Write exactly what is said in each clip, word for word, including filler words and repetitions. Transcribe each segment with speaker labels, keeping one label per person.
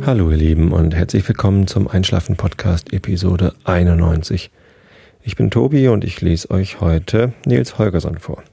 Speaker 1: Hallo ihr Lieben und herzlich willkommen zum Einschlafen-Podcast Episode einundneunzig. Ich bin Tobi und ich lese euch heute Nils Holgersson vor.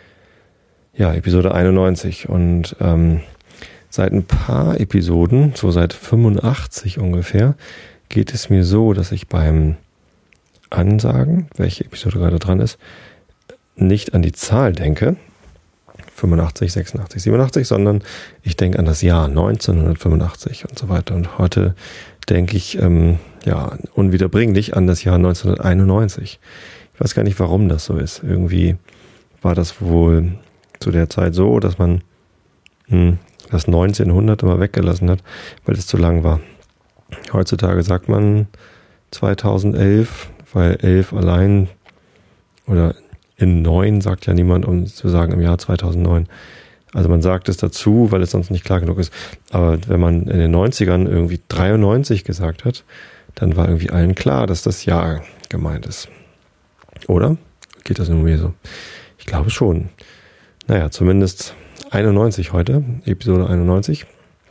Speaker 1: Ja, Episode einundneunzig und ähm, seit ein paar Episoden, so seit fünfundachtzig ungefähr, geht es mir so, dass ich beim Ansagen, welche Episode gerade dran ist, nicht an die Zahl denke, fünfundachtzig, sechsundachtzig, siebenundachtzig, sondern ich denke an das Jahr neunzehnhundertfünfundachtzig und so weiter. Und heute denke ich ähm, ja unwiederbringlich an das Jahr neunzehnhunderteinundneunzig. Ich weiß gar nicht, warum das so ist. Irgendwie war das wohl zu der Zeit so, dass man mh, das neunzehnhundert immer weggelassen hat, weil es zu lang war. Heutzutage sagt man zweitausendelf, weil elf allein oder in neun sagt ja niemand, um zu sagen im Jahr zweitausendneun. Also man sagt es dazu, weil es sonst nicht klar genug ist. Aber wenn man in den neunzigern irgendwie dreiundneunzig gesagt hat, dann war irgendwie allen klar, dass das Jahr gemeint ist. Oder? Geht das nur mir so? Ich glaube schon. Naja, zumindest einundneunzig heute, Episode einundneunzig.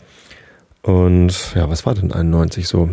Speaker 1: Und ja, was war denn einundneunzig so?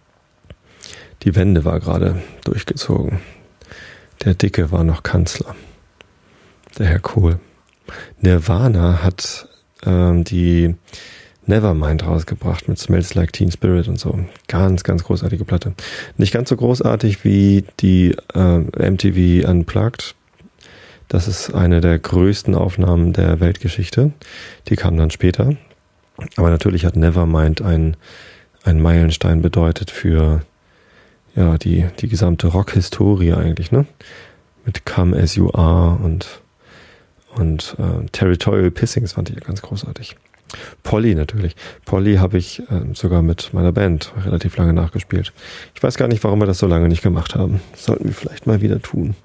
Speaker 1: Die Wende war gerade durchgezogen. Der Dicke war noch Kanzler. Der Herr Kohl. Nirvana hat ähm, die Nevermind rausgebracht mit Smells Like Teen Spirit und so. Ganz, ganz großartige Platte. Nicht ganz so großartig wie die äh, M T V Unplugged. Das ist eine der größten Aufnahmen der Weltgeschichte. Die kam dann später. Aber natürlich hat Nevermind ein, ein Meilenstein bedeutet für ja, die, die gesamte Rock-Historie eigentlich, ne? Mit Come As You Are und, und äh, Territorial Pissings fand ich ja ganz großartig. Polly natürlich. Polly habe ich äh, sogar mit meiner Band relativ lange nachgespielt. Ich weiß gar nicht, warum wir das so lange nicht gemacht haben. Das sollten wir vielleicht mal wieder tun.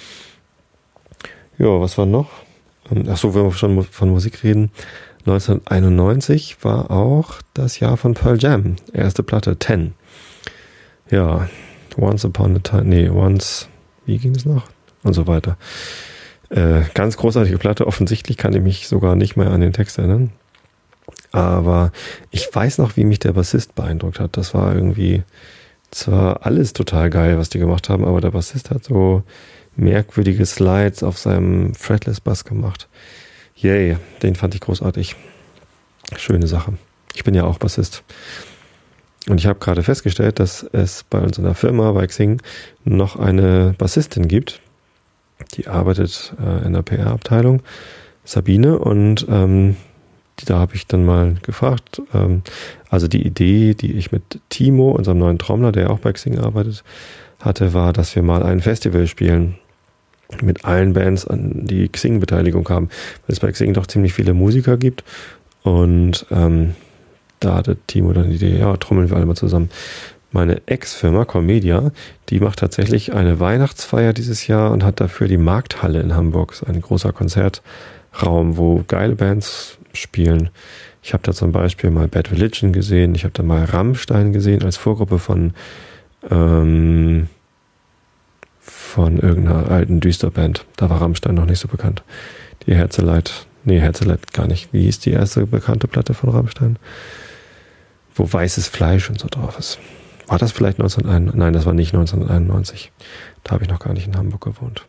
Speaker 1: Ja, was war noch? Ach so, wenn wir schon von Musik reden. neunzehnhunderteinundneunzig war auch das Jahr von Pearl Jam. Erste Platte, Ten. Ja, Once Upon a Time, nee, Once, wie ging es noch? Und so weiter. Äh, ganz großartige Platte, offensichtlich kann ich mich sogar nicht mehr an den Text erinnern. Aber ich weiß noch, wie mich der Bassist beeindruckt hat. Das war irgendwie zwar alles total geil, was die gemacht haben, aber der Bassist hat so merkwürdige Slides auf seinem Fretless-Bass gemacht. Yay, den fand ich großartig. Schöne Sache. Ich bin ja auch Bassist. Und ich habe gerade festgestellt, dass es bei uns in der Firma, bei Xing, noch eine Bassistin gibt. Die arbeitet äh, in der P R-Abteilung, Sabine. Und ähm, die, da habe ich dann mal gefragt. Ähm, also die Idee, die ich mit Timo, unserem neuen Trommler, der auch bei Xing arbeitet, hatte, war, dass wir mal ein Festival spielen mit allen Bands, an die Xing-Beteiligung haben. Weil es bei Xing doch ziemlich viele Musiker gibt. Und ähm, da hatte Timo dann die Idee, ja, trommeln wir alle mal zusammen. Meine Ex-Firma Comedia, die macht tatsächlich eine Weihnachtsfeier dieses Jahr und hat dafür die Markthalle in Hamburg, so ein großer Konzertraum, wo geile Bands spielen. Ich habe da zum Beispiel mal Bad Religion gesehen, ich habe da mal Rammstein gesehen als Vorgruppe von ähm, von irgendeiner alten Düsterband. Da war Rammstein noch nicht so bekannt. Die Herzeleid, nee, Herzeleid gar nicht. Wie hieß die erste bekannte Platte von Rammstein? Wo weißes Fleisch und so drauf ist. War das vielleicht neunzehnhunderteins? Nein, das war nicht neunzehnhunderteinundneunzig. Da habe ich noch gar nicht in Hamburg gewohnt.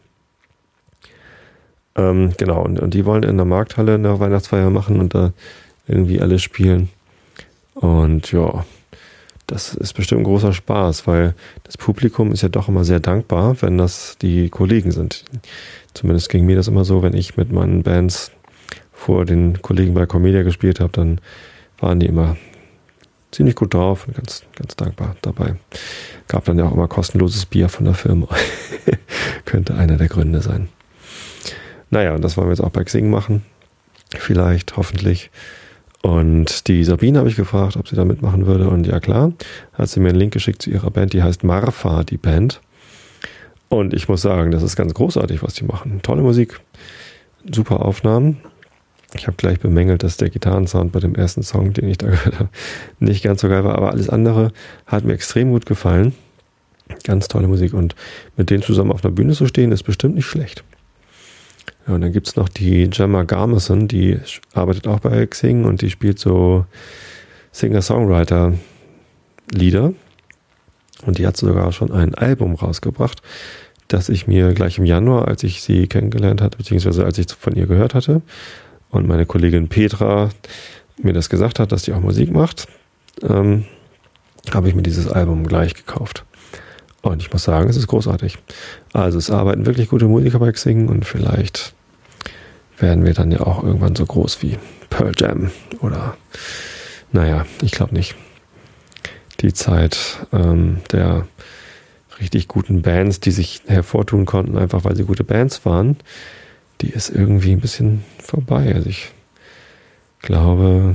Speaker 1: Ähm, genau, und, und die wollen in der Markthalle eine Weihnachtsfeier machen und da irgendwie alle spielen. Und ja, das ist bestimmt ein großer Spaß, weil das Publikum ist ja doch immer sehr dankbar, wenn das die Kollegen sind. Zumindest ging mir das immer so, wenn ich mit meinen Bands vor den Kollegen bei Comedia gespielt habe, dann waren die immer ziemlich gut drauf und ganz, ganz dankbar dabei. Gab dann ja auch immer kostenloses Bier von der Firma. Könnte einer der Gründe sein. Naja, und das wollen wir jetzt auch bei Xing machen. Vielleicht, hoffentlich. Und die Sabine habe ich gefragt, ob sie da mitmachen würde. Und ja klar, hat sie mir einen Link geschickt zu ihrer Band. Die heißt Marfa, die Band. Und ich muss sagen, das ist ganz großartig, was die machen. Tolle Musik, super Aufnahmen. Ich habe gleich bemängelt, dass der Gitarrensound bei dem ersten Song, den ich da gehört habe, nicht ganz so geil war. Aber alles andere hat mir extrem gut gefallen. Ganz tolle Musik. Und mit denen zusammen auf einer Bühne zu stehen, ist bestimmt nicht schlecht. Ja, und dann gibt's noch die Gemma Garmison, die arbeitet auch bei Xing und die spielt so Singer-Songwriter-Lieder. Und die hat sogar schon ein Album rausgebracht, das ich mir gleich im Januar, als ich sie kennengelernt hatte, beziehungsweise als ich von ihr gehört hatte und meine Kollegin Petra mir das gesagt hat, dass die auch Musik macht, ähm, habe ich mir dieses Album gleich gekauft. Und ich muss sagen, es ist großartig. Also es arbeiten wirklich gute Musiker bei Xing und vielleicht werden wir dann ja auch irgendwann so groß wie Pearl Jam oder, naja, ich glaube nicht. Die Zeit ähm, der richtig guten Bands, die sich hervortun konnten, einfach weil sie gute Bands waren, die ist irgendwie ein bisschen vorbei. Also ich glaube,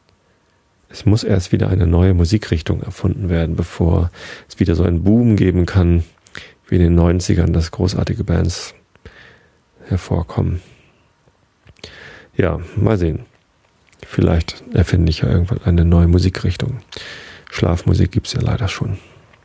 Speaker 1: es muss erst wieder eine neue Musikrichtung erfunden werden, bevor es wieder so einen Boom geben kann, wie in den neunzigern, dass großartige Bands hervorkommen. Ja, mal sehen. Vielleicht erfinde ich ja irgendwann eine neue Musikrichtung. Schlafmusik gibt es ja leider schon.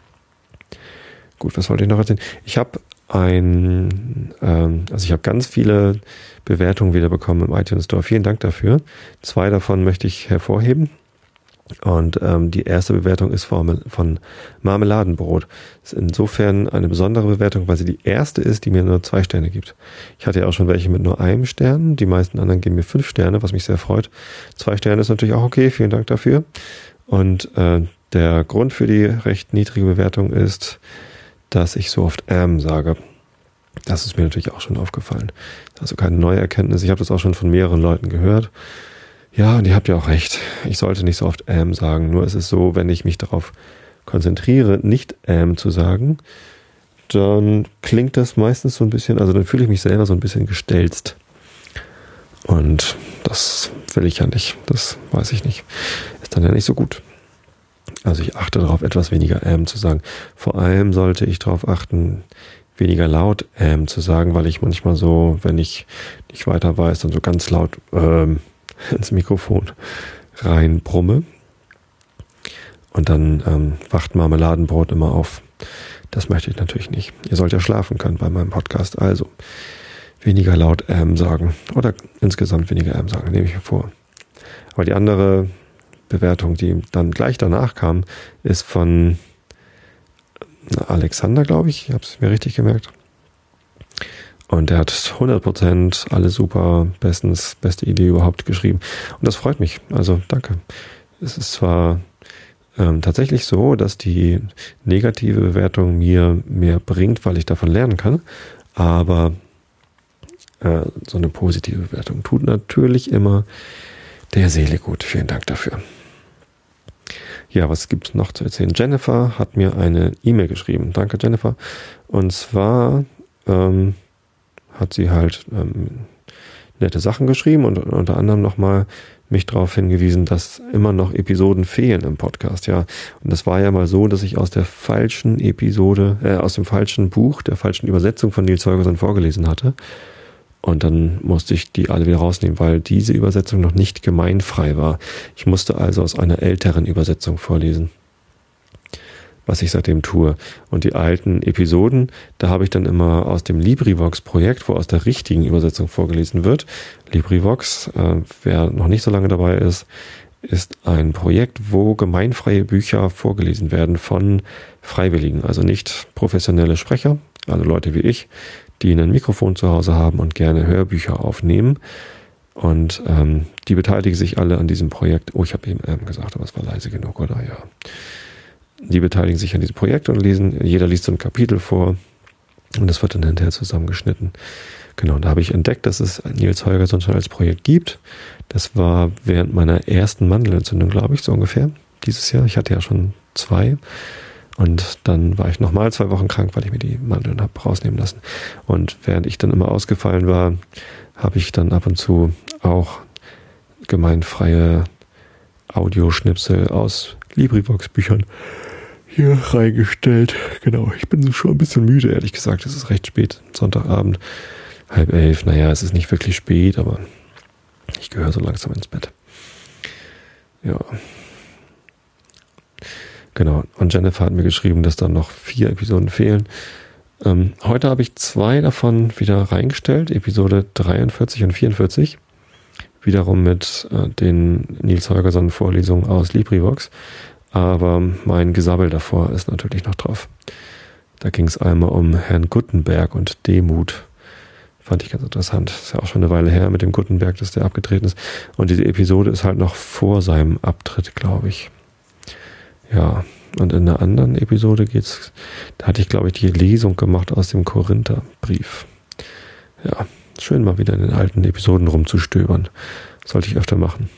Speaker 1: Gut, was wollte ich noch erzählen? Ich habe ein, ähm, also ich habe ganz viele Bewertungen wieder bekommen im iTunes Store. Vielen Dank dafür. Zwei davon möchte ich hervorheben. Und ähm, die erste Bewertung ist von, von Marmeladenbrot. Das ist insofern eine besondere Bewertung, weil sie die erste ist, die mir nur zwei Sterne gibt. Ich hatte ja auch schon welche mit nur einem Stern. Die meisten anderen geben mir fünf Sterne, was mich sehr freut. Zwei Sterne ist natürlich auch okay. Vielen Dank dafür. Und äh, der Grund für die recht niedrige Bewertung ist, dass ich so oft ähm sage. Das ist mir natürlich auch schon aufgefallen. Also keine neue Erkenntnis. Ich habe das auch schon von mehreren Leuten gehört. Ja, und ihr habt ja auch recht. Ich sollte nicht so oft ähm sagen. Nur ist es so, wenn ich mich darauf konzentriere, nicht ähm zu sagen, dann klingt das meistens so ein bisschen, also dann fühle ich mich selber so ein bisschen gestelzt. Und das will ich ja nicht. Das weiß ich nicht. Ist dann ja nicht so gut. Also ich achte darauf, etwas weniger ähm zu sagen. Vor allem sollte ich darauf achten, weniger laut ähm zu sagen, weil ich manchmal so, wenn ich nicht weiter weiß, dann so ganz laut ähm, ins Mikrofon rein brumme. Und dann ähm, wacht Marmeladenbrot immer auf. Das möchte ich natürlich nicht. Ihr sollt ja schlafen können bei meinem Podcast. Also weniger laut ähm sagen. Oder insgesamt weniger ähm sagen, nehme ich mir vor. Aber die andere Bewertung, die dann gleich danach kam, ist von Alexander, glaube ich. Ich habe es mir richtig gemerkt. Und er hat hundert Prozent, alles super, bestens, beste Idee überhaupt geschrieben. Und das freut mich. Also danke. Es ist zwar ähm, tatsächlich so, dass die negative Bewertung mir mehr bringt, weil ich davon lernen kann. Aber äh, so eine positive Bewertung tut natürlich immer der Seele gut. Vielen Dank dafür. Ja, was gibt es noch zu erzählen? Jennifer hat mir eine E-Mail geschrieben. Danke, Jennifer. Und zwar ähm, hat sie halt ähm, nette Sachen geschrieben und unter anderem nochmal mich darauf hingewiesen, dass immer noch Episoden fehlen im Podcast. Ja, und das war ja mal so, dass ich aus der falschen Episode, äh, aus dem falschen Buch, der falschen Übersetzung von Nils Holgersson vorgelesen hatte. Und dann musste ich die alle wieder rausnehmen, weil diese Übersetzung noch nicht gemeinfrei war. Ich musste also aus einer älteren Übersetzung vorlesen, was ich seitdem tue. Und die alten Episoden, da habe ich dann immer aus dem LibriVox-Projekt, wo aus der richtigen Übersetzung vorgelesen wird. LibriVox, äh, wer noch nicht so lange dabei ist, ist ein Projekt, wo gemeinfreie Bücher vorgelesen werden von Freiwilligen, also nicht professionelle Sprecher, also Leute wie ich, die ein Mikrofon zu Hause haben und gerne Hörbücher aufnehmen. Und ähm, die beteiligen sich alle an diesem Projekt. Oh, ich habe eben ähm, gesagt, aber es war leise genug, oder? Ja. Die beteiligen sich an diesem Projekt und lesen, jeder liest so ein Kapitel vor und das wird dann hinterher zusammengeschnitten. Genau, und da habe ich entdeckt, dass es Nils Holgersson schon als Projekt gibt. Das war während meiner ersten Mandelentzündung, glaube ich, so ungefähr, dieses Jahr. Ich hatte ja schon zwei. Und dann war ich nochmal zwei Wochen krank, weil ich mir die Mandeln habe rausnehmen lassen. Und während ich dann immer ausgefallen war, habe ich dann ab und zu auch gemeinfreie Audioschnipsel aus LibriVox-Büchern hier reingestellt. Genau, ich bin schon ein bisschen müde, ehrlich gesagt. Es ist recht spät, Sonntagabend, halb elf. Naja, es ist nicht wirklich spät, aber ich gehöre so langsam ins Bett. Ja. Genau, und Jennifer hat mir geschrieben, dass da noch vier Episoden fehlen. Ähm, heute habe ich zwei davon wieder reingestellt, Episode dreiundvierzig und vierundvierzig. wiederum mit äh, den Niels Holgersson Vorlesungen aus LibriVox, aber mein Gesabbel davor ist natürlich noch drauf. Da ging es einmal um Herrn Guttenberg und Demut. Fand ich ganz interessant. Ist ja auch schon eine Weile her mit dem Guttenberg, dass der abgetreten ist. Und diese Episode ist halt noch vor seinem Abtritt, glaube ich. Ja, und in einer anderen Episode geht's, da hatte ich, glaube ich, die Lesung gemacht aus dem Korintherbrief. Ja, schön mal wieder in den alten Episoden rumzustöbern. Sollte ich öfter machen.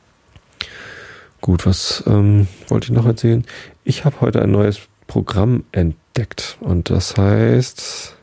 Speaker 1: Gut, was ähm, wollte ich noch erzählen? Ich habe heute ein neues Programm entdeckt. Und das heißt...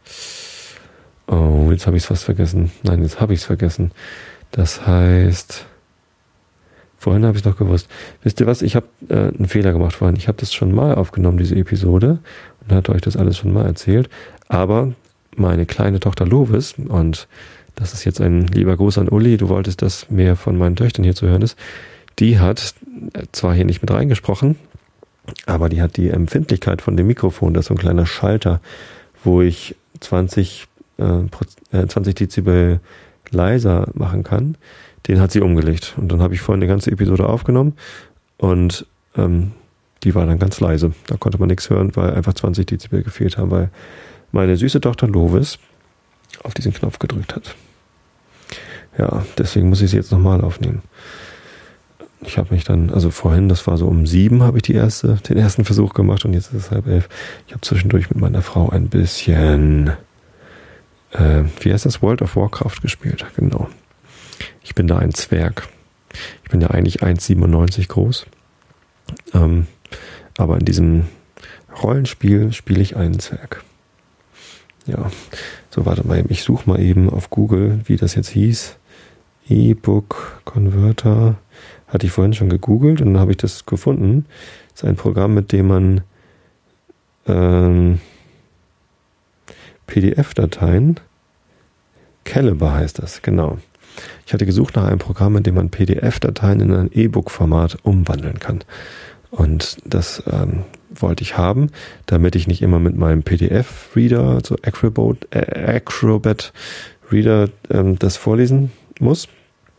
Speaker 1: Oh, jetzt habe ich es fast vergessen. Nein, jetzt habe ich es vergessen. Das heißt, vorhin habe ich es noch gewusst. Wisst ihr was? Ich habe äh, einen Fehler gemacht vorhin. Ich habe das schon mal aufgenommen, diese Episode, und hatte euch das alles schon mal erzählt. Aber meine kleine Tochter Lovis, und das ist jetzt ein lieber Gruß an Uli, du wolltest, dass mehr von meinen Töchtern hier zu hören ist, die hat zwar hier nicht mit reingesprochen, aber die hat die Empfindlichkeit von dem Mikrofon, das ist so ein kleiner Schalter, wo ich zwanzig Dezibel leiser machen kann, den hat sie umgelegt. Und dann habe ich vorhin eine ganze Episode aufgenommen und ähm, die war dann ganz leise. Da konnte man nichts hören, weil einfach zwanzig Dezibel gefehlt haben, weil meine süße Tochter Lovis auf diesen Knopf gedrückt hat. Ja, deswegen muss ich sie jetzt nochmal aufnehmen. Ich habe mich dann, also vorhin, das war so um sieben, habe ich die erste, den ersten Versuch gemacht und jetzt ist es halb elf. Ich habe zwischendurch mit meiner Frau ein bisschen... Äh, wie heißt das? World of Warcraft gespielt, genau. Ich bin da ein Zwerg. Ich bin ja eigentlich eins Komma siebenundneunzig groß. Ähm, aber in diesem Rollenspiel spiele ich einen Zwerg. Ja, so warte mal eben. Ich suche mal eben auf Google, wie das jetzt hieß. E-Book Converter. Hatte ich vorhin schon gegoogelt und dann habe ich das gefunden. Das ist ein Programm, mit dem man ähm, P D F-Dateien, Calibre heißt das, genau. Ich hatte gesucht nach einem Programm, in dem man P D F-Dateien in ein E-Book-Format umwandeln kann. Und das ähm, wollte ich haben, damit ich nicht immer mit meinem P D F-Reader, also Acrobat, äh, Acrobat-Reader, ähm, das vorlesen muss.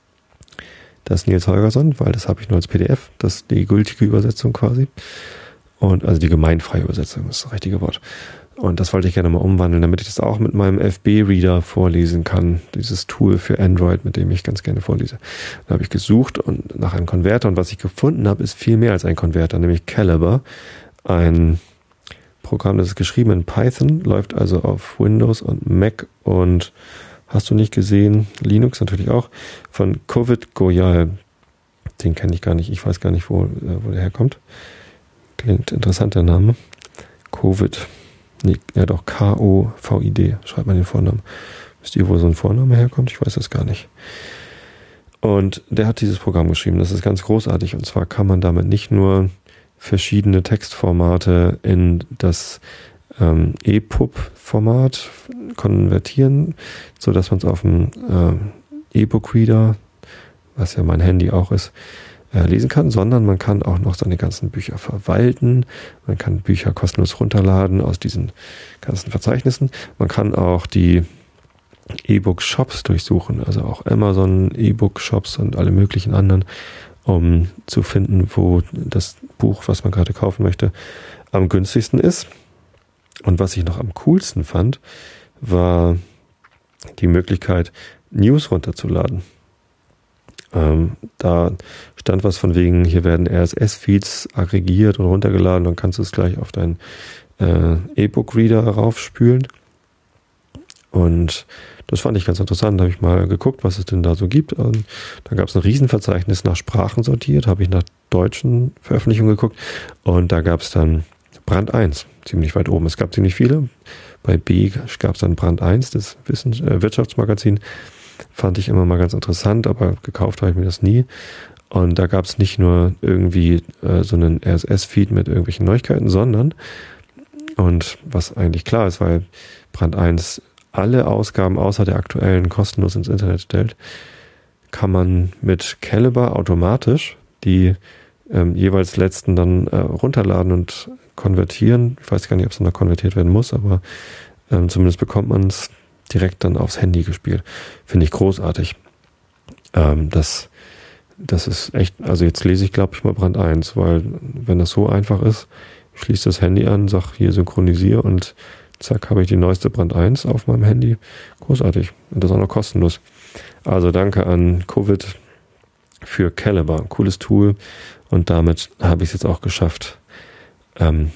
Speaker 1: Das ist Niels Holgersson, weil das habe ich nur als P D F, das ist die gültige Übersetzung quasi. Und also die gemeinfreie Übersetzung ist das richtige Wort. Und das wollte ich gerne mal umwandeln, damit ich das auch mit meinem F B-Reader vorlesen kann. Dieses Tool für Android, mit dem ich ganz gerne vorlese. Da habe ich gesucht und nach einem Konverter. Und was ich gefunden habe, ist viel mehr als ein Konverter, nämlich Calibre. Ein Programm, das ist geschrieben in Python, läuft also auf Windows und Mac und hast du nicht gesehen, Linux natürlich auch, von Covid Goyal. Den kenne ich gar nicht, ich weiß gar nicht, wo, wo der herkommt. Klingt interessant, der Name. Covid. Nee, ja doch, K O V I D, schreibt man den Vornamen. Wisst ihr, wo so ein Vorname herkommt? Ich weiß das gar nicht. Und der hat dieses Programm geschrieben, das ist ganz großartig. Und zwar kann man damit nicht nur verschiedene Textformate in das ähm, E P U B-Format konvertieren, sodass man es auf dem äh, E-Book-Reader, was ja mein Handy auch ist, lesen kann, sondern man kann auch noch seine ganzen Bücher verwalten. Man kann Bücher kostenlos runterladen aus diesen ganzen Verzeichnissen. Man kann auch die E-Book-Shops durchsuchen, also auch Amazon, E-Book-Shops und alle möglichen anderen, um zu finden, wo das Buch, was man gerade kaufen möchte, am günstigsten ist. Und was ich noch am coolsten fand, war die Möglichkeit, News runterzuladen. Ähm, da stand was von wegen, hier werden R S S-Feeds aggregiert und runtergeladen, dann kannst du es gleich auf deinen äh, E-Book-Reader raufspülen. Und das fand ich ganz interessant, da habe ich mal geguckt, was es denn da so gibt. Und da gab es ein Riesenverzeichnis nach Sprachen sortiert, habe ich nach deutschen Veröffentlichungen geguckt und da gab es dann Brand eins, ziemlich weit oben. Es gab ziemlich viele. Bei B gab es dann Brand eins, das Wissen, äh, Wirtschaftsmagazin. Fand ich immer mal ganz interessant, aber gekauft habe ich mir das nie. Und da gab es nicht nur irgendwie äh, so einen R S S-Feed mit irgendwelchen Neuigkeiten, sondern, und was eigentlich klar ist, weil Brand eins alle Ausgaben außer der aktuellen kostenlos ins Internet stellt, kann man mit Calibre automatisch die ähm, jeweils letzten dann äh, runterladen und konvertieren. Ich weiß gar nicht, ob es noch konvertiert werden muss, aber ähm, zumindest bekommt man es direkt dann aufs Handy gespielt. Finde ich großartig. Ähm, das, das ist echt, also jetzt lese ich, glaube ich, mal Brand eins, weil wenn das so einfach ist, ich schließe das Handy an, sag hier synchronisiere und zack, habe ich die neueste Brand eins auf meinem Handy. Großartig. Und das auch noch kostenlos. Also danke an Covid für Calibre. Cooles Tool. Und damit habe ich es jetzt auch geschafft, ähm,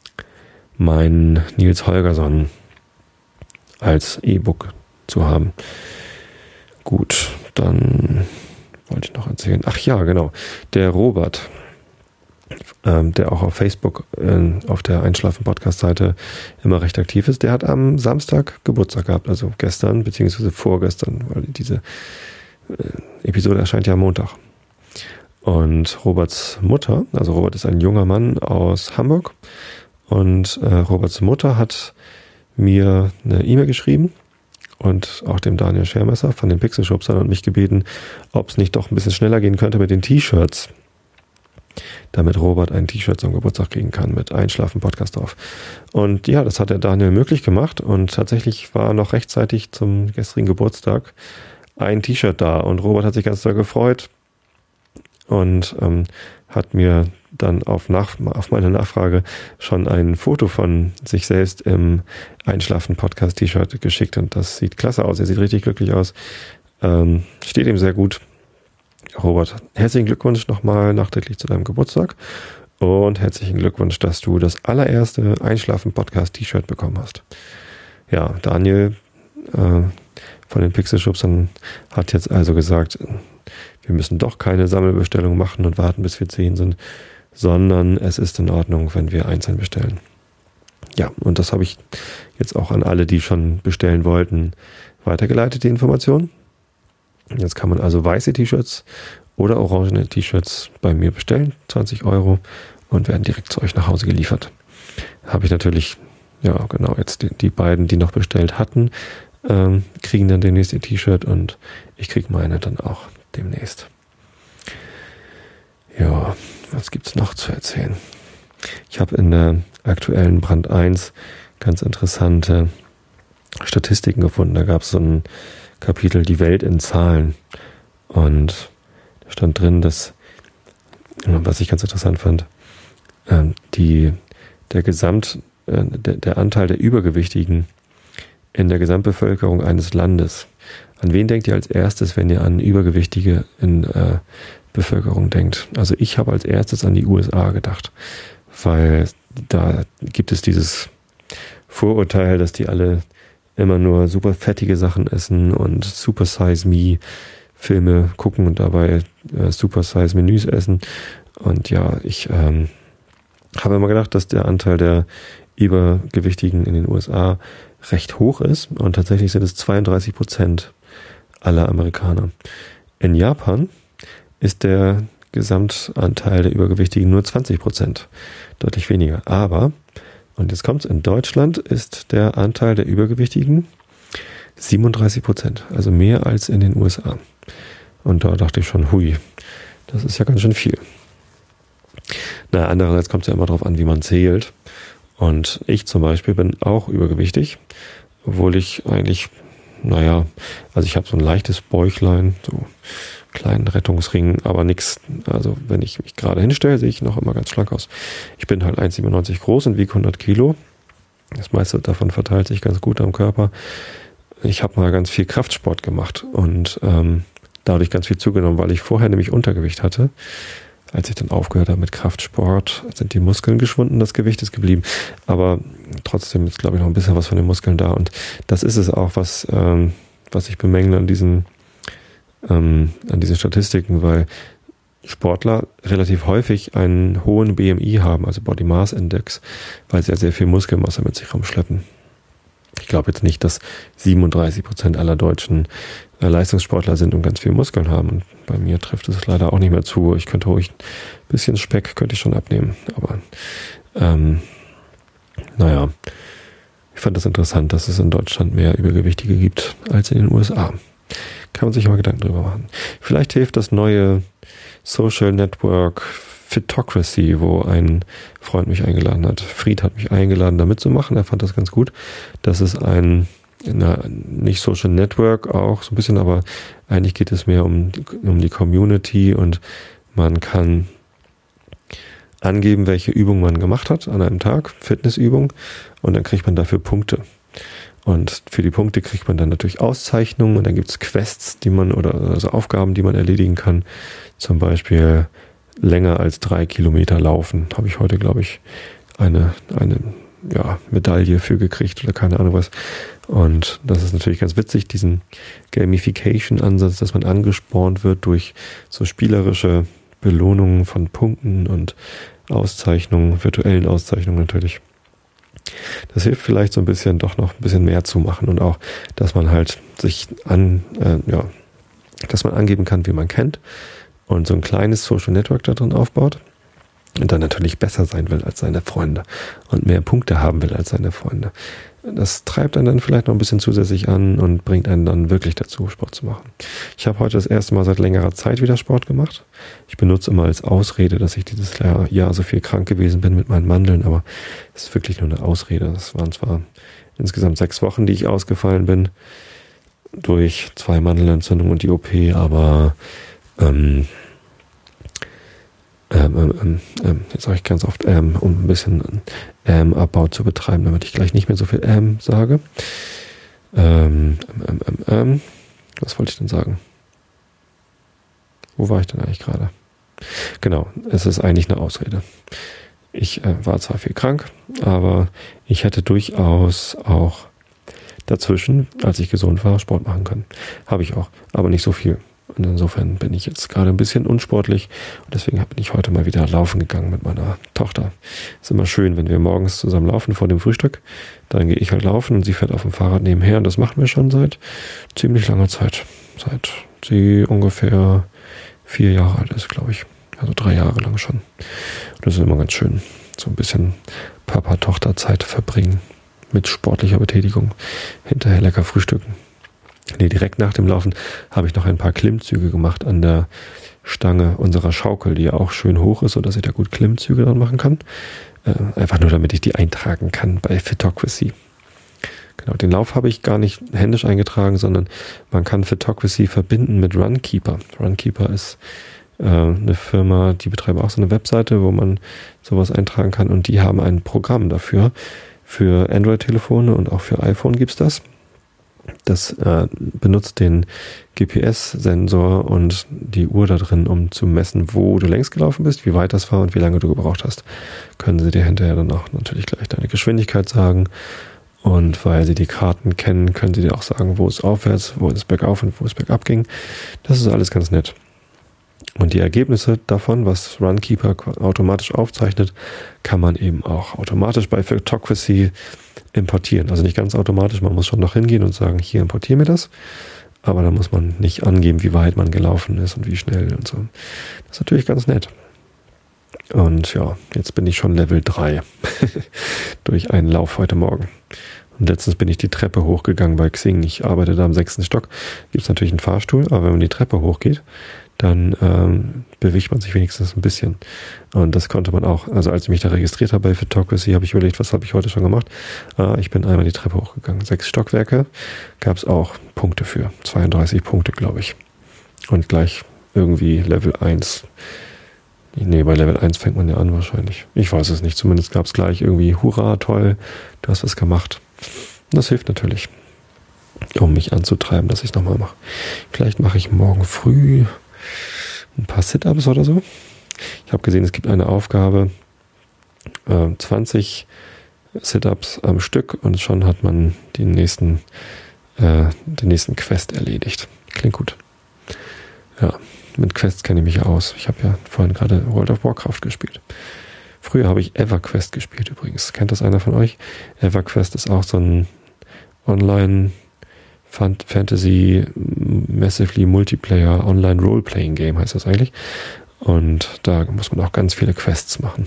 Speaker 1: mein Niels Holgersson als E-Book zu haben. Gut, dann wollte ich noch erzählen. Ach ja, genau. Der Robert, ähm, der auch auf Facebook äh, auf der Einschlafen-Podcast-Seite immer recht aktiv ist, der hat am Samstag Geburtstag gehabt, also gestern, beziehungsweise vorgestern, weil diese äh, Episode erscheint ja am Montag. Und Roberts Mutter, also Robert ist ein junger Mann aus Hamburg, und äh, Roberts Mutter hat mir eine E-Mail geschrieben und auch dem Daniel Schermesser von den Pixelschubsern und mich gebeten, ob es nicht doch ein bisschen schneller gehen könnte mit den T-Shirts, damit Robert ein T-Shirt zum Geburtstag kriegen kann mit Einschlafen Podcast drauf. Und ja, das hat der Daniel möglich gemacht und tatsächlich war noch rechtzeitig zum gestrigen Geburtstag ein T-Shirt da und Robert hat sich ganz doll gefreut und ähm, hat mir dann auf, nach, auf meine Nachfrage schon ein Foto von sich selbst im Einschlafen-Podcast-T-Shirt geschickt und das sieht klasse aus, er sieht richtig glücklich aus, ähm, steht ihm sehr gut. Robert, herzlichen Glückwunsch nochmal nachträglich zu deinem Geburtstag und herzlichen Glückwunsch, dass du das allererste Einschlafen-Podcast-T-Shirt bekommen hast. Ja, Daniel äh, von den Pixelschubsern hat jetzt also gesagt, wir müssen doch keine Sammelbestellung machen und warten, bis wir zehn sind, sondern es ist in Ordnung, wenn wir einzeln bestellen. Ja, und das habe ich jetzt auch an alle, die schon bestellen wollten, weitergeleitet, die Information. Jetzt kann man also weiße T-Shirts oder orangene T-Shirts bei mir bestellen, zwanzig Euro, und werden direkt zu euch nach Hause geliefert. Habe ich natürlich, ja genau, jetzt die, die beiden, die noch bestellt hatten, ähm, kriegen dann demnächst ihr T-Shirt und ich kriege meine dann auch demnächst. Ja, was gibt's noch zu erzählen? Ich habe in der aktuellen Brand eins ganz interessante Statistiken gefunden. Da gab es so ein Kapitel Die Welt in Zahlen und da stand drin, dass, was ich ganz interessant fand, die, der Gesamt, der, der Anteil der Übergewichtigen in der Gesamtbevölkerung eines Landes. An wen denkt ihr als erstes, wenn ihr an Übergewichtige in äh, Bevölkerung denkt? Also ich habe als erstes an die U S A gedacht, weil da gibt es dieses Vorurteil, dass die alle immer nur super fettige Sachen essen und Super Size Me Filme gucken und dabei äh, Super Size Menüs essen. Und ja, ich ähm, habe immer gedacht, dass der Anteil der Übergewichtigen in den U S A recht hoch ist und tatsächlich sind es zweiunddreißig Prozent aller Amerikaner. In Japan ist der Gesamtanteil der Übergewichtigen nur zwanzig Prozent, deutlich weniger. Aber, und jetzt kommt's, in Deutschland ist der Anteil der Übergewichtigen siebenunddreißig Prozent, also mehr als in den U S A. Und da dachte ich schon, hui, das ist ja ganz schön viel. Na, andererseits kommt es ja immer darauf an, wie man zählt. Und ich zum Beispiel bin auch übergewichtig, obwohl ich eigentlich, naja, also ich habe so ein leichtes Bäuchlein, so einen kleinen Rettungsring, aber nichts, also wenn ich mich gerade hinstelle, sehe ich noch immer ganz schlank aus. Ich bin halt eins Komma siebenundneunzig groß und wiege hundert Kilo. Das meiste davon verteilt sich ganz gut am Körper. Ich habe mal ganz viel Kraftsport gemacht und ähm, dadurch ganz viel zugenommen, weil ich vorher nämlich Untergewicht hatte. Als ich dann aufgehört habe mit Kraftsport, sind die Muskeln geschwunden, das Gewicht ist geblieben. Aber trotzdem ist, glaube ich, noch ein bisschen was von den Muskeln da. Und das ist es auch, was, ähm, was ich bemängle an diesen, ähm, an diesen Statistiken, weil Sportler relativ häufig einen hohen B M I haben, also Body Mass Index, weil sie ja sehr viel Muskelmasse mit sich rumschleppen. Ich glaube jetzt nicht, dass siebenunddreißig Prozent aller Deutschen äh, Leistungssportler sind und ganz viel Muskeln haben. Und bei mir trifft es leider auch nicht mehr zu. Ich könnte ruhig ein bisschen Speck könnte ich schon abnehmen. Aber ähm, naja, ich fand das interessant, dass es in Deutschland mehr Übergewichtige gibt als in den U S A. Kann man sich mal Gedanken drüber machen. Vielleicht hilft das neue Social Network Fitocracy, wo ein Freund mich eingeladen hat. Fried hat mich eingeladen, da mitzumachen. Er fand das ganz gut. Das ist ein na, nicht Social Network auch so ein bisschen, aber eigentlich geht es mehr um, um die Community und man kann angeben, welche Übung man gemacht hat an einem Tag, Fitnessübung, und dann kriegt man dafür Punkte. Und für die Punkte kriegt man dann natürlich Auszeichnungen und dann gibt es Quests, die man oder also Aufgaben, die man erledigen kann. Zum Beispiel länger als drei Kilometer laufen. Habe ich heute, glaube ich, eine, eine ja, Medaille für gekriegt oder keine Ahnung was. Und das ist natürlich ganz witzig, diesen Gamification-Ansatz, dass man angespornt wird durch so spielerische Belohnungen von Punkten und Auszeichnungen, virtuellen Auszeichnungen natürlich. Das hilft vielleicht so ein bisschen, doch noch ein bisschen mehr zu machen und auch, dass man halt sich an, äh, ja, dass man angeben kann, wie man kennt und so ein kleines Social Network da drin aufbaut und dann natürlich besser sein will als seine Freunde und mehr Punkte haben will als seine Freunde. Das treibt einen dann vielleicht noch ein bisschen zusätzlich an und bringt einen dann wirklich dazu, Sport zu machen. Ich habe heute das erste Mal seit längerer Zeit wieder Sport gemacht. Ich benutze immer als Ausrede, dass ich dieses Jahr so viel krank gewesen bin mit meinen Mandeln, aber es ist wirklich nur eine Ausrede. Das waren zwar insgesamt sechs Wochen, die ich ausgefallen bin durch zwei Mandelentzündungen und die O P, aber ähm, Ähm, ähm, ähm, jetzt sage ich ganz oft, ähm, um ein bisschen ähm, Abbau zu betreiben, damit ich gleich nicht mehr so viel ähm sage. Ähm, ähm, ähm, ähm, was wollte ich denn sagen? Wo war ich denn eigentlich gerade? Genau, es ist eigentlich eine Ausrede. Ich äh, war zwar viel krank, aber ich hätte durchaus auch dazwischen, als ich gesund war, Sport machen können. Habe ich auch, aber nicht so viel. Und insofern bin ich jetzt gerade ein bisschen unsportlich und deswegen bin ich heute mal wieder laufen gegangen mit meiner Tochter. Ist immer schön, wenn wir morgens zusammen laufen vor dem Frühstück. Dann gehe ich halt laufen und sie fährt auf dem Fahrrad nebenher und das machen wir schon seit ziemlich langer Zeit. Seit sie ungefähr vier Jahre alt ist, glaube ich. Also drei Jahre lang schon. Und das ist immer ganz schön. So ein bisschen Papa-Tochter-Zeit verbringen mit sportlicher Betätigung. Hinterher lecker frühstücken. Nee, direkt nach dem Laufen habe ich noch ein paar Klimmzüge gemacht an der Stange unserer Schaukel, die ja auch schön hoch ist, sodass ich da gut Klimmzüge dran machen kann. Äh, einfach nur, damit ich die eintragen kann bei Fitocracy. Genau, den Lauf habe ich gar nicht händisch eingetragen, sondern man kann Fitocracy verbinden mit Runkeeper. Runkeeper ist äh, eine Firma, die betreiben auch so eine Webseite, wo man sowas eintragen kann und die haben ein Programm dafür. Für Android-Telefone und auch für iPhone gibt's das. Das äh, benutzt den G P S-Sensor und die Uhr da drin, um zu messen, wo du längst gelaufen bist, wie weit das war und wie lange du gebraucht hast. Können sie dir hinterher dann auch natürlich gleich deine Geschwindigkeit sagen. Und weil sie die Karten kennen, können sie dir auch sagen, wo es aufwärts, wo es bergauf und wo es bergab ging. Das ist alles ganz nett. Und die Ergebnisse davon, was Runkeeper automatisch aufzeichnet, kann man eben auch automatisch bei Fitocracy importieren. Also nicht ganz automatisch, man muss schon noch hingehen und sagen, hier importiere mir das. Aber da muss man nicht angeben, wie weit man gelaufen ist und wie schnell und so. Das ist natürlich ganz nett. Und ja, jetzt bin ich schon Level drei durch einen Lauf heute Morgen. Und letztens bin ich die Treppe hochgegangen bei Xing. Ich arbeite da am sechsten Stock. Gibt es natürlich einen Fahrstuhl, aber wenn man die Treppe hochgeht, dann ähm, bewegt man sich wenigstens ein bisschen. Und das konnte man auch. Also als ich mich da registriert habe bei Fitocracy, habe ich überlegt, was habe ich heute schon gemacht? Ah, ich bin einmal die Treppe hochgegangen. Sechs Stockwerke gab es auch Punkte für. zweiunddreißig Punkte, glaube ich. Und gleich irgendwie Level eins. Nee, bei Level eins fängt man ja an wahrscheinlich. Ich weiß es nicht. Zumindest gab es gleich irgendwie, hurra, toll, du hast was gemacht. Und das hilft natürlich, um mich anzutreiben, dass ich es nochmal mache. Vielleicht mache ich morgen früh ein paar Sit-Ups oder so. Ich habe gesehen, es gibt eine Aufgabe, äh, zwanzig Sit-Ups am Stück und schon hat man den nächsten, äh, den nächsten Quest erledigt. Klingt gut. Ja, mit Quests kenne ich mich ja aus. Ich habe ja vorhin gerade World of Warcraft gespielt. Früher habe ich EverQuest gespielt übrigens. Kennt das einer von euch? EverQuest ist auch so ein Online- Fantasy Massively Multiplayer Online Role-Playing Game heißt das eigentlich. Und da muss man auch ganz viele Quests machen.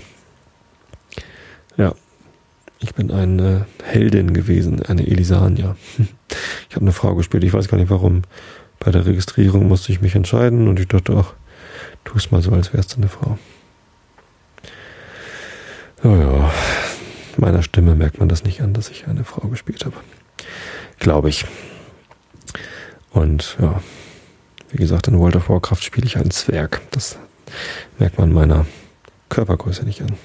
Speaker 1: Ja, ich bin eine Heldin gewesen, eine Elisania. Ich habe eine Frau gespielt, ich weiß gar nicht warum. Bei der Registrierung musste ich mich entscheiden und ich dachte, ach, tu es mal so, als wärst du eine Frau. Ja, ja, meiner Stimme merkt man das nicht an, dass ich eine Frau gespielt habe. glaube ich. Und ja, wie gesagt, in World of Warcraft spiele ich einen Zwerg. Das merkt man meiner Körpergröße nicht an.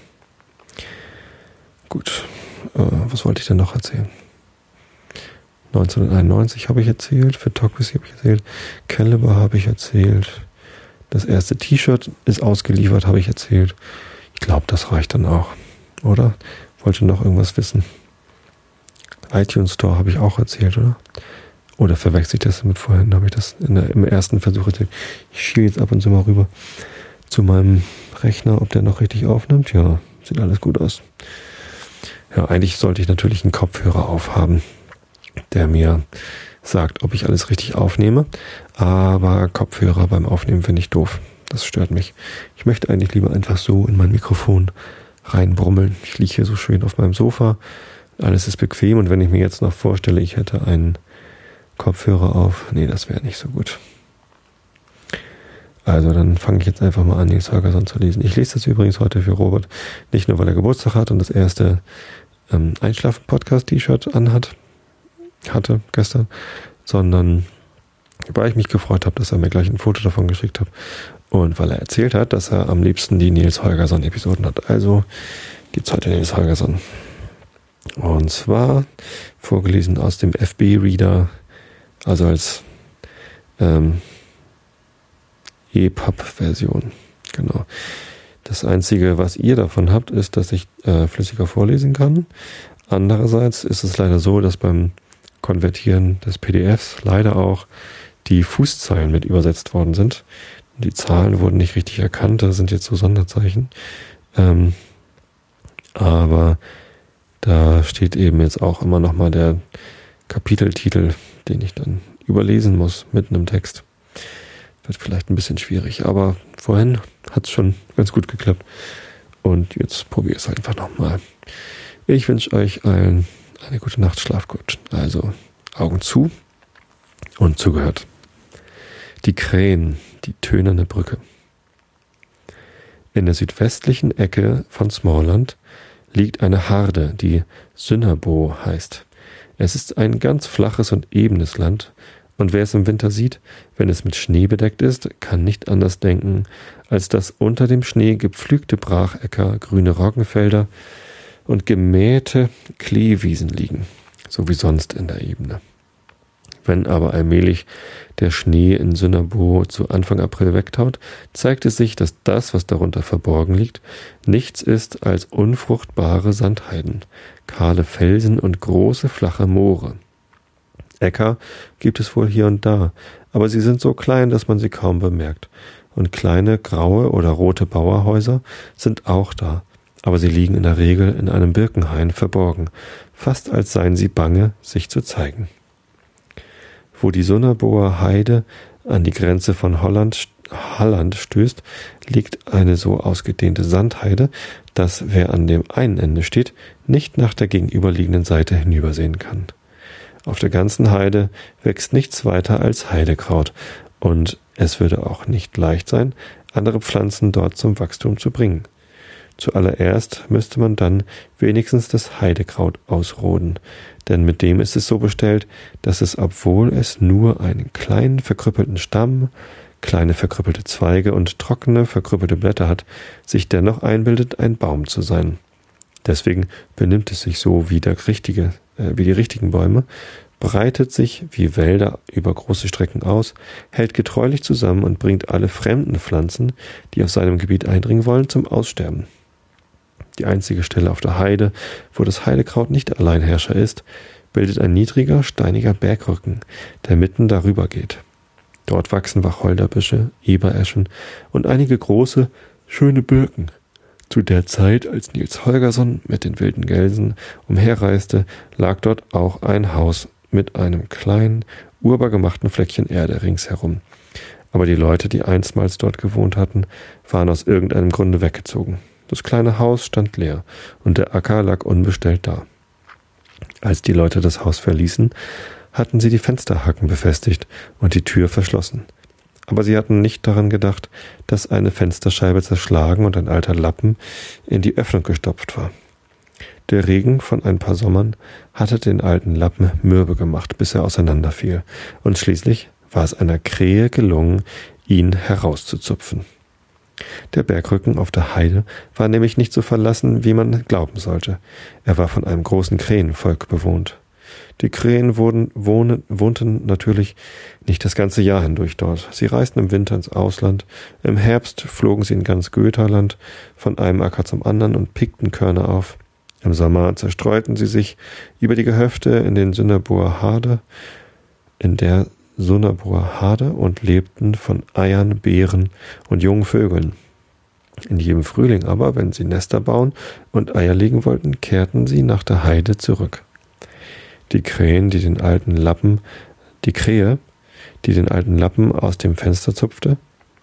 Speaker 1: Gut, äh, was wollte ich denn noch erzählen? neunzehnhunderteinundneunzig habe ich erzählt, für Togwisi habe ich erzählt, Caliber habe ich erzählt, das erste T-Shirt ist ausgeliefert, habe ich erzählt. Ich glaube, das reicht dann auch, oder? Wollte noch irgendwas wissen? iTunes Store habe ich auch erzählt, oder? Oder verwechsel ich das mit vorhin? Habe ich das in der, im ersten Versuch erzählt? Ich schiele jetzt ab und zu mal rüber zu meinem Rechner, ob der noch richtig aufnimmt. Ja, sieht alles gut aus. Ja, eigentlich sollte ich natürlich einen Kopfhörer aufhaben, der mir sagt, ob ich alles richtig aufnehme. Aber Kopfhörer beim Aufnehmen finde ich doof. Das stört mich. Ich möchte eigentlich lieber einfach so in mein Mikrofon reinbrummeln. Ich liege hier so schön auf meinem Sofa. Alles ist bequem. Und wenn ich mir jetzt noch vorstelle, ich hätte einen Kopfhörer auf, nee, das wäre nicht so gut. Also dann fange ich jetzt einfach mal an, Nils Holgersson zu lesen. Ich lese das übrigens heute für Robert, nicht nur, weil er Geburtstag hat und das erste ähm, Einschlafen-Podcast-T-Shirt anhat, hatte gestern, sondern weil ich mich gefreut habe, dass er mir gleich ein Foto davon geschickt hat und weil er erzählt hat, dass er am liebsten die Nils Holgersson-Episoden hat. Also gibt's heute Nils Holgersson. Und zwar vorgelesen aus dem F B-Reader, also als ähm, E P U B-Version. Genau. Das Einzige, was ihr davon habt, ist, dass ich äh, flüssiger vorlesen kann. Andererseits ist es leider so, dass beim Konvertieren des P D Fs leider auch die Fußzeilen mit übersetzt worden sind. Die Zahlen wurden nicht richtig erkannt, da sind jetzt so Sonderzeichen. Ähm, aber da steht eben jetzt auch immer nochmal der Kapiteltitel, den ich dann überlesen muss, mitten im Text. Wird vielleicht ein bisschen schwierig, aber vorhin hat es schon ganz gut geklappt. Und jetzt probiere ich es einfach nochmal. Ich wünsche euch allen eine gute Nacht, schlaf gut. Also Augen zu und zugehört. Die Krähen, die tönerne Brücke. In der südwestlichen Ecke von Smallland liegt eine Harde, die Synnerbo heißt. Es ist ein ganz flaches und ebenes Land, und wer es im Winter sieht, wenn es mit Schnee bedeckt ist, kann nicht anders denken, als dass unter dem Schnee gepflügte Brachäcker, grüne Roggenfelder und gemähte Kleewiesen liegen, so wie sonst in der Ebene. Wenn aber allmählich der Schnee in Synnerbo zu Anfang April wegtaut, zeigt es sich, dass das, was darunter verborgen liegt, nichts ist als unfruchtbare Sandheiden, kahle Felsen und große flache Moore. Äcker gibt es wohl hier und da, aber sie sind so klein, dass man sie kaum bemerkt. Und kleine graue oder rote Bauerhäuser sind auch da, aber sie liegen in der Regel in einem Birkenhain verborgen, fast als seien sie bange, sich zu zeigen. Wo die Synnerboer Heide an die Grenze von Holland, Halland stößt, liegt eine so ausgedehnte Sandheide, dass wer an dem einen Ende steht, nicht nach der gegenüberliegenden Seite hinübersehen kann. Auf der ganzen Heide wächst nichts weiter als Heidekraut, und es würde auch nicht leicht sein, andere Pflanzen dort zum Wachstum zu bringen. Zuallererst müsste man dann wenigstens das Heidekraut ausroden, denn mit dem ist es so bestellt, dass es, obwohl es nur einen kleinen verkrüppelten Stamm, kleine verkrüppelte Zweige und trockene verkrüppelte Blätter hat, sich dennoch einbildet, ein Baum zu sein. Deswegen benimmt es sich so wie der richtige, äh, wie die richtigen Bäume, breitet sich wie Wälder über große Strecken aus, hält getreulich zusammen und bringt alle fremden Pflanzen, die auf seinem Gebiet eindringen wollen, zum Aussterben. Die einzige Stelle auf der Heide, wo das Heidekraut nicht Alleinherrscher ist, bildet ein niedriger, steiniger Bergrücken, der mitten darüber geht. Dort wachsen Wacholderbüsche, Ebereschen und einige große, schöne Birken. Zu der Zeit, als Nils Holgersson mit den wilden Gelsen umherreiste, lag dort auch ein Haus mit einem kleinen, urbar gemachten Fleckchen Erde ringsherum. Aber die Leute, die einstmals dort gewohnt hatten, waren aus irgendeinem Grunde weggezogen. Das kleine Haus stand leer und der Acker lag unbestellt da. Als die Leute das Haus verließen, hatten sie die Fensterhaken befestigt und die Tür verschlossen. Aber sie hatten nicht daran gedacht, dass eine Fensterscheibe zerschlagen und ein alter Lappen in die Öffnung gestopft war. Der Regen von ein paar Sommern hatte den alten Lappen mürbe gemacht, bis er auseinanderfiel, und schließlich war es einer Krähe gelungen, ihn herauszuzupfen. Der Bergrücken auf der Heide war nämlich nicht so verlassen, wie man glauben sollte. Er war von einem großen Krähenvolk bewohnt. Die Krähen wurden, wohnen, wohnten natürlich nicht das ganze Jahr hindurch dort. Sie reisten im Winter ins Ausland, im Herbst flogen sie in ganz Götaland von einem Acker zum anderen und pickten Körner auf. Im Sommer zerstreuten sie sich über die Gehöfte in den Sunnerboer Hade, in der Sunnerboer Hade und lebten von Eiern, Beeren und jungen Vögeln. In jedem Frühling aber, wenn sie Nester bauen und Eier legen wollten, kehrten sie nach der Heide zurück. Die Krähen, die den alten Lappen, die Krähe, die den alten Lappen aus dem Fenster zupfte,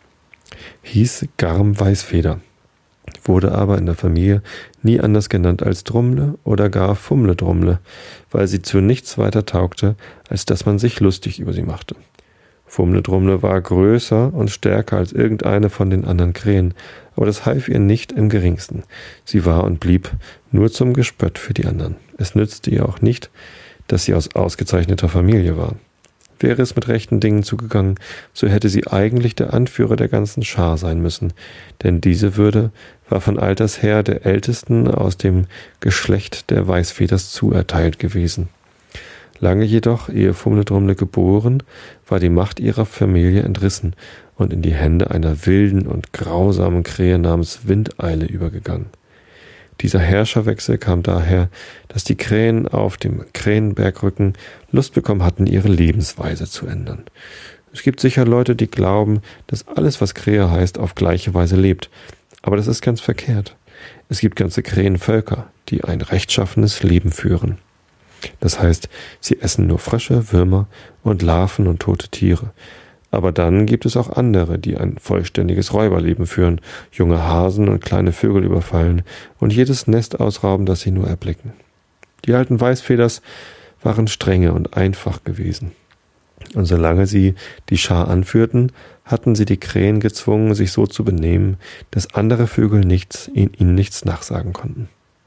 Speaker 1: hieß Garm Weißfeder, wurde aber in der Familie nie anders genannt als Drumle oder gar Fumle Drumle, weil sie zu nichts weiter taugte, als dass man sich lustig über sie machte. Fumle Drumle war größer und stärker als irgendeine von den anderen Krähen, aber das half ihr nicht im geringsten. Sie war und blieb nur zum Gespött für die anderen. Es nützte ihr auch nicht, dass sie aus ausgezeichneter Familie war. Wäre es mit rechten Dingen zugegangen, so hätte sie eigentlich der Anführer der ganzen Schar sein müssen, denn diese Würde war von alters her der Ältesten aus dem Geschlecht der Weißfeders zuerteilt gewesen. Lange jedoch, ehe Fumle Drumle geboren, war die Macht ihrer Familie entrissen und in die Hände einer wilden und grausamen Krähe namens Windeile übergegangen. Dieser Herrscherwechsel kam daher, dass die Krähen auf dem Krähenbergrücken Lust bekommen hatten, ihre Lebensweise zu ändern. Es gibt sicher Leute, die glauben, dass alles, was Krähe heißt, auf gleiche Weise lebt. Aber das ist ganz verkehrt. Es gibt ganze Krähenvölker, die ein rechtschaffenes Leben führen. Das heißt, sie essen nur Frösche, Würmer und Larven und tote Tiere. Aber dann gibt es auch andere, die ein vollständiges Räuberleben führen, junge Hasen und kleine Vögel überfallen und jedes Nest ausrauben, das sie nur erblicken. Die alten Weißfeders waren strenge und einfach gewesen. Und solange sie die Schar anführten, hatten sie die Krähen gezwungen, sich so zu benehmen, dass andere Vögel nichts, ihnen nichts nachsagen konnten.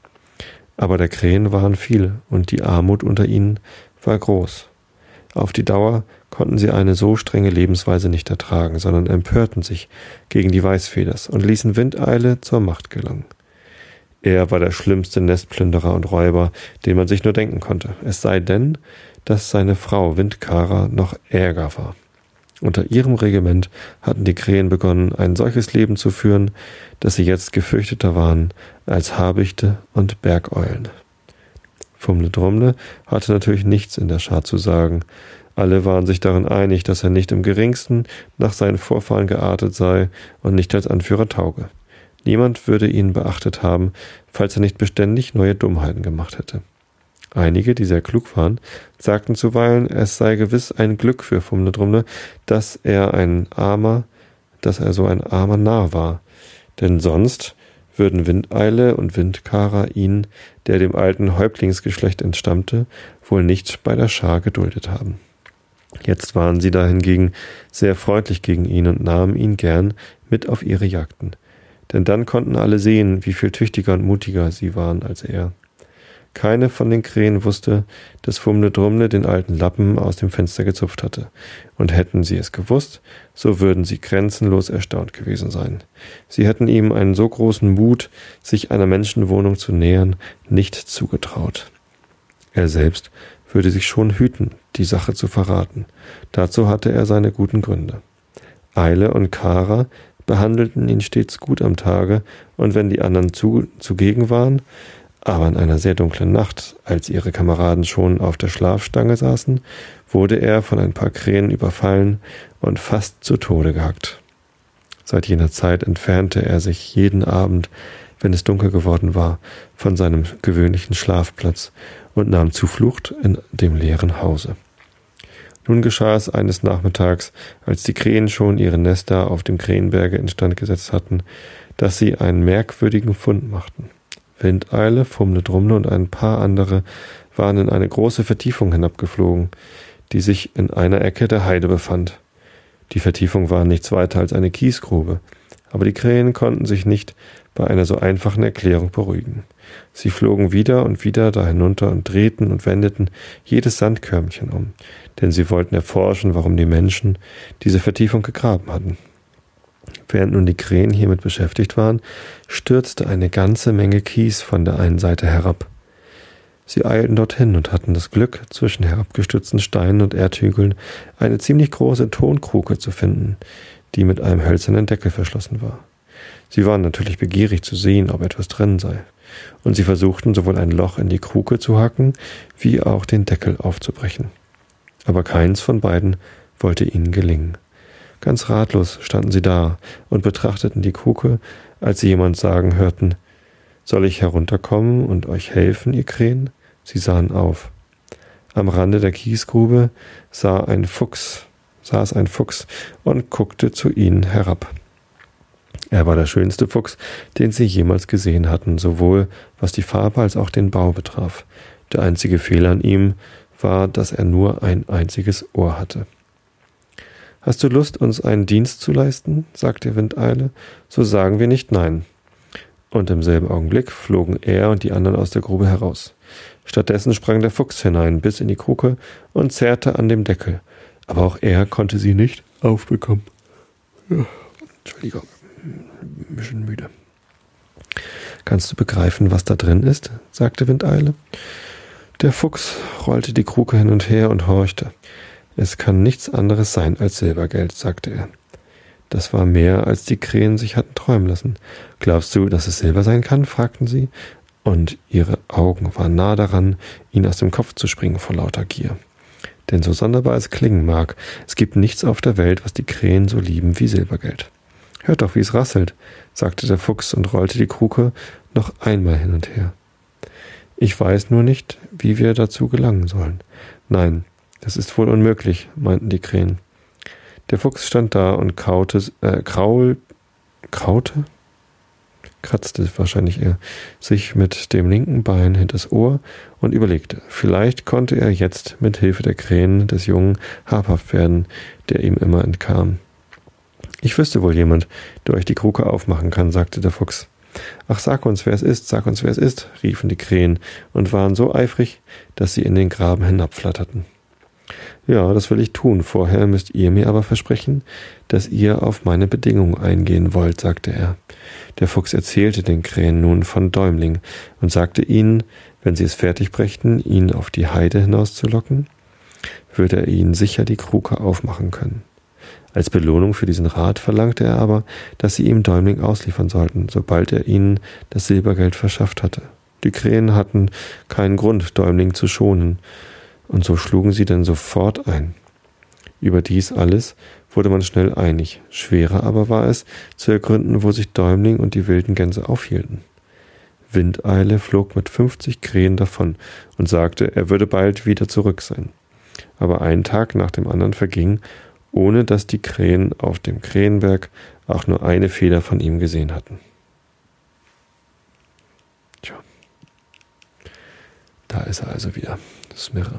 Speaker 1: Aber der Krähen waren viele und die Armut unter ihnen war groß. Auf die Dauer konnten sie eine so strenge Lebensweise nicht ertragen, sondern empörten sich gegen die Weißfeders und ließen Windeile zur Macht gelangen. Er war der schlimmste Nestplünderer und Räuber, den man sich nur denken konnte, es sei denn, dass seine Frau Windkara noch ärger war. Unter ihrem Regiment hatten die Krähen begonnen, ein solches Leben zu führen, dass sie jetzt gefürchteter waren als Habichte und Bergeulen. Fumle Drumle hatte natürlich nichts in der Schar zu sagen. Alle waren sich darin einig, dass er nicht im geringsten nach seinen Vorfahren geartet sei und nicht als Anführer tauge. Niemand würde ihn beachtet haben, falls er nicht beständig neue Dummheiten gemacht hätte. Einige, die sehr klug waren, sagten zuweilen, es sei gewiss ein Glück für Fumle Drumle, dass er ein armer, dass er so ein armer Narr war, denn sonst würden Windeile und Windkara ihn, der dem alten Häuptlingsgeschlecht entstammte, wohl nicht bei der Schar geduldet haben. Jetzt waren sie dahingegen sehr freundlich gegen ihn und nahmen ihn gern mit auf ihre Jagden, denn dann konnten alle sehen, wie viel tüchtiger und mutiger sie waren als er. Keine von den Krähen wusste, dass Fumle Drumle den alten Lappen aus dem Fenster gezupft hatte, und hätten sie es gewusst, so würden sie grenzenlos erstaunt gewesen sein. Sie hätten ihm einen so großen Mut, sich einer Menschenwohnung zu nähern, nicht zugetraut. Er selbst würde sich schon hüten, die Sache zu verraten. Dazu hatte er seine guten Gründe. Eile und Kara behandelten ihn stets gut am Tage, und wenn die anderen zu, zugegen waren, aber in einer sehr dunklen Nacht, als ihre Kameraden schon auf der Schlafstange saßen, wurde er von ein paar Krähen überfallen und fast zu Tode gehackt. Seit jener Zeit entfernte er sich jeden Abend, wenn es dunkel geworden war, von seinem gewöhnlichen Schlafplatz und nahm Zuflucht in dem leeren Hause. Nun geschah es eines Nachmittags, als die Krähen schon ihre Nester auf dem Krähenberge instand gesetzt hatten, dass sie einen merkwürdigen Fund machten. Windeile, Fumle Drumle und ein paar andere waren in eine große Vertiefung hinabgeflogen, die sich in einer Ecke der Heide befand. Die Vertiefung war nichts weiter als eine Kiesgrube, aber die Krähen konnten sich nicht bei einer so einfachen Erklärung beruhigen. Sie flogen wieder und wieder da hinunter und drehten und wendeten jedes Sandkörnchen um, denn sie wollten erforschen, warum die Menschen diese Vertiefung gegraben hatten. Während nun die Krähen hiermit beschäftigt waren, stürzte eine ganze Menge Kies von der einen Seite herab. Sie eilten dorthin und hatten das Glück, zwischen herabgestürzten Steinen und Erdhügeln eine ziemlich große Tonkruke zu finden, die mit einem hölzernen Deckel verschlossen war. Sie waren natürlich begierig zu sehen, ob etwas drin sei, und sie versuchten sowohl ein Loch in die Kruke zu hacken, wie auch den Deckel aufzubrechen. Aber keins von beiden wollte ihnen gelingen. Ganz ratlos standen sie da und betrachteten die Kruke, als sie jemand sagen hörten: »Soll ich herunterkommen und euch helfen, ihr Krähen?« Sie sahen auf. Am Rande der Kiesgrube sah ein Fuchs, saß ein Fuchs und guckte zu ihnen herab. Er war der schönste Fuchs, den sie jemals gesehen hatten, sowohl was die Farbe als auch den Bau betraf. Der einzige Fehler an ihm war, dass er nur ein einziges Ohr hatte. »Hast du Lust, uns einen Dienst zu leisten?« sagte Windeile. »So sagen wir nicht nein.« Und im selben Augenblick flogen er und die anderen aus der Grube heraus. Stattdessen sprang der Fuchs hinein bis in die Kruke und zerrte an dem Deckel. Aber auch er konnte sie nicht aufbekommen. Ja, Entschuldigung, ein bisschen müde. »Kannst du begreifen, was da drin ist?« sagte Windeile. Der Fuchs rollte die Kruke hin und her und horchte. »Es kann nichts anderes sein als Silbergeld«, sagte er. Das war mehr, als die Krähen sich hatten träumen lassen. »Glaubst du, dass es Silber sein kann?« fragten sie, und ihre Augen waren nah daran, ihnen aus dem Kopf zu springen vor lauter Gier. Denn so sonderbar es klingen mag, es gibt nichts auf der Welt, was die Krähen so lieben wie Silbergeld. »Hört doch, wie es rasselt«, sagte der Fuchs und rollte die Kruke noch einmal hin und her. »Ich weiß nur nicht, wie wir dazu gelangen sollen.« »Nein, das ist wohl unmöglich«, meinten die Krähen. Der Fuchs stand da und kaute, äh, kraul, kraute, kratzte wahrscheinlich er, sich mit dem linken Bein hinters Ohr und überlegte. Vielleicht konnte er jetzt mit Hilfe der Krähen des Jungen habhaft werden, der ihm immer entkam. »Ich wüsste wohl jemand, der euch die Kruke aufmachen kann«, sagte der Fuchs. »Ach, sag uns, wer es ist, sag uns, wer es ist«, riefen die Krähen und waren so eifrig, dass sie in den Graben hinabflatterten. »Ja, das will ich tun. Vorher müsst ihr mir aber versprechen, dass ihr auf meine Bedingungen eingehen wollt«, sagte er. Der Fuchs erzählte den Krähen nun von Däumling und sagte ihnen, wenn sie es fertig brächten, ihn auf die Heide hinauszulocken, würde er ihnen sicher die Kruke aufmachen können. Als Belohnung für diesen Rat verlangte er aber, dass sie ihm Däumling ausliefern sollten, sobald er ihnen das Silbergeld verschafft hatte. Die Krähen hatten keinen Grund, Däumling zu schonen, und so schlugen sie denn sofort ein. Über dies alles wurde man schnell einig. Schwerer aber war es, zu ergründen, wo sich Däumling und die wilden Gänse aufhielten. Windeile flog mit fünfzig Krähen davon und sagte, er würde bald wieder zurück sein. Aber ein Tag nach dem anderen verging, ohne dass die Krähen auf dem Krähenberg auch nur eine Feder von ihm gesehen hatten. Tja, da ist er also wieder, Smirre.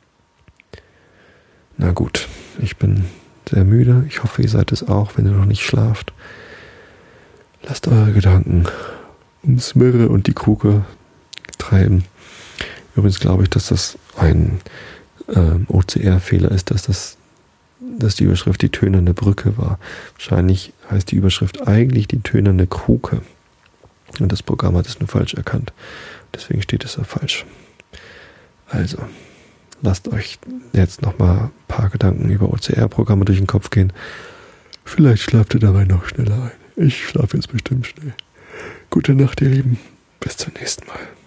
Speaker 1: Na gut, ich bin sehr müde. Ich hoffe, ihr seid es auch, wenn ihr noch nicht schlaft. Lasst eure Gedanken um Smirre und die Kruke treiben. Übrigens glaube ich, dass das ein äh, O C R-Fehler ist, dass das dass die Überschrift die tönerne Brücke war. Wahrscheinlich heißt die Überschrift eigentlich die tönerne Kruke. Und das Programm hat es nur falsch erkannt. Deswegen steht es da falsch. Also, lasst euch jetzt nochmal ein paar Gedanken über O C R-Programme durch den Kopf gehen. Vielleicht schlaft ihr dabei noch schneller ein. Ich schlafe jetzt bestimmt schnell. Gute Nacht, ihr Lieben. Bis zum nächsten Mal.